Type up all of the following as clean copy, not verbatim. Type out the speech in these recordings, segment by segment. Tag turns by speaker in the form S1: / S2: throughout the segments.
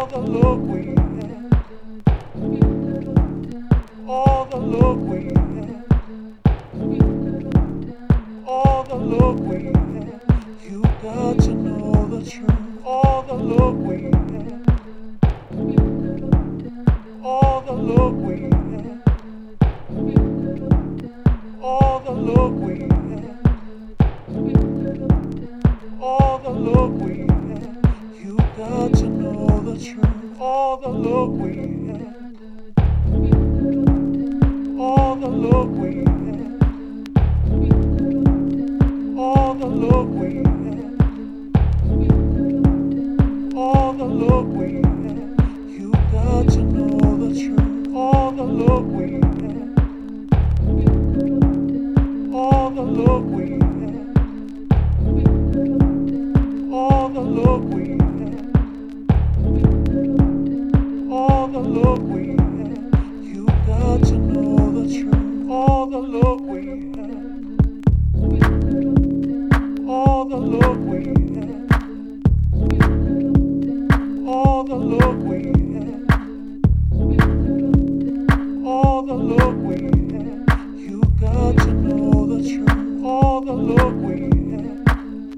S1: the love we had, all the love we had, all the love we had. You got to know the truth. All the love we had, all the love we had, all the love we had, all the love we had. You got to know the truth. All the love we had, all the love we had, all the love we had, all the love we had. You got to know the truth. All the love we had, all the love we had, all the love we had, all the love we had. You got to know the truth. All the love we had, all the love we had, all the love we had, all the love we had. You got to know the truth. All the love we had,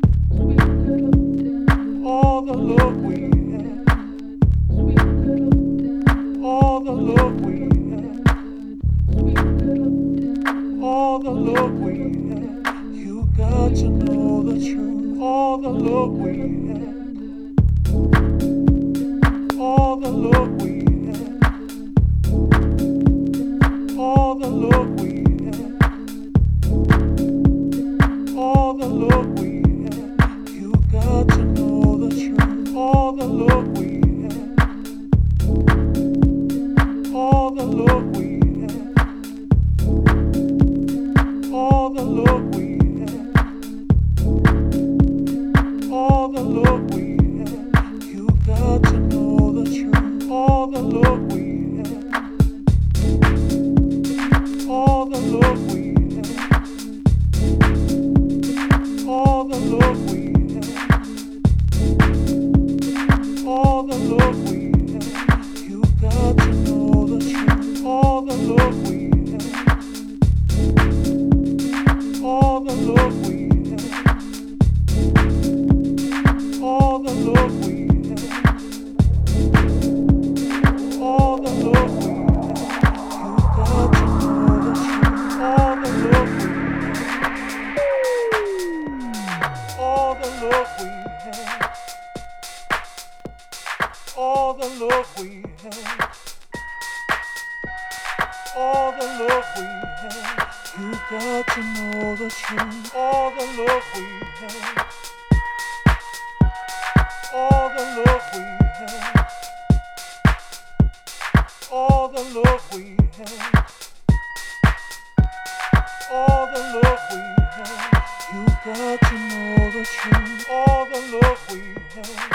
S1: all the love we had, all the love we had, all the love we had. You got to know the truth. All the love we had, all the love we had, all the love we had, all the love we had. You got to know the truth. All the love we had, all the love we had, all the love we had, all the love we had. You got to know the truth. All the love we had, all the love we had, all the love we had, all the love we had. You got to know the truth. All the love we had, all the love we had, all the love we had, all the love we had. You got to know the truth. All the love we had, all the love we had, all the love we had, all the love we had. You got to know the truth. All the love we had, all the love we had, all the love we had, all the love we had. You got to know the truth. All the love we had,